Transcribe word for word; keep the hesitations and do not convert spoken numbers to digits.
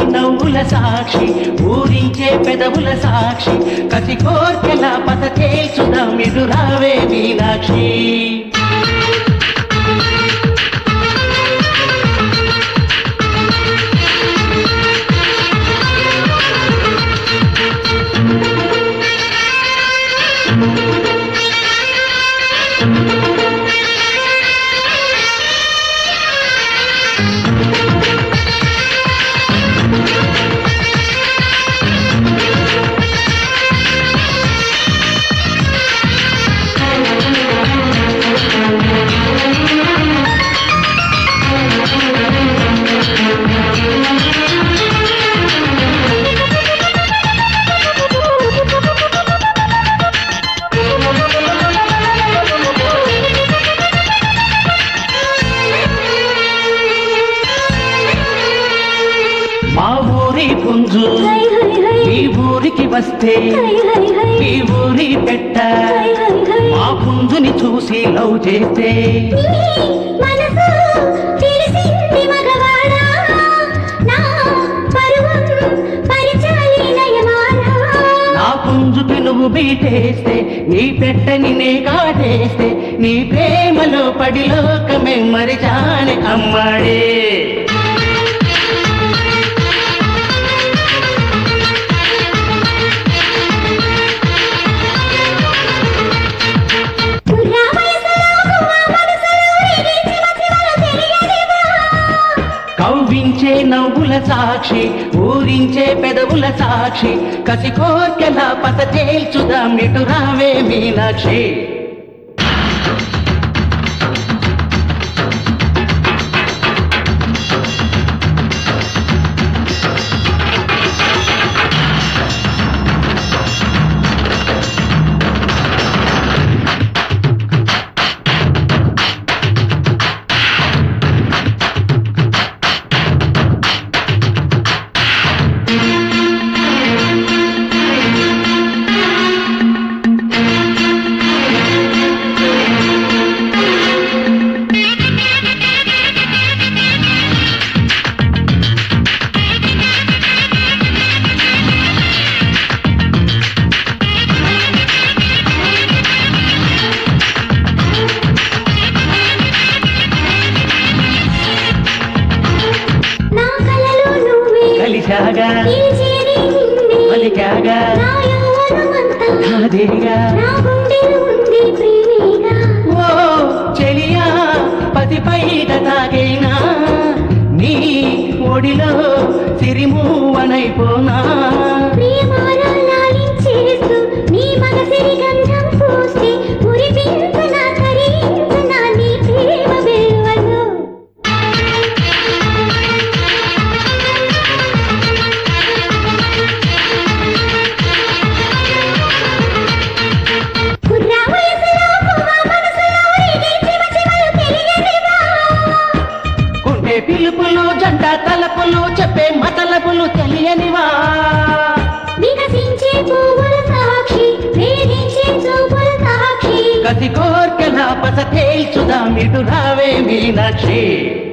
నవ్వుల సాక్షి ఊరించే పెదవుల సాక్షి కసి కోర్కెల పత తేల్చుదాం ఇటు రావే మీనాక్షి మా ఊరి పుంజు ఈ ఊరికి వస్తే ఈ ఊరి పెట్ట మా పుంజుని చూసి లవ్ చేస్తే నా పుంజుకి నువ్వు బీటేస్తే నీ పెట్టని నే కాటేస్తే నీ ప్రేమలో పడి లోకమే మరిచాని అమ్మాడే కవ్వించే నవ్వుల సాక్షి ఊరించే పెదవుల సాక్షి కసి కోర్కెల పత తేల్చుదాం ఇటు రావే మీనాక్షి పలికాగా నాదేగా ఓ చెలియా పసిపైట తాగైనా నీ ఒడిలో సిరిమూవనైపోనా పిలుపులు జంట తలపులు చెప్పే మతలపులు తెలియనివా కసి కోర్కెల పత తేల్చుదాం ఇటు రావే మీనాక్షి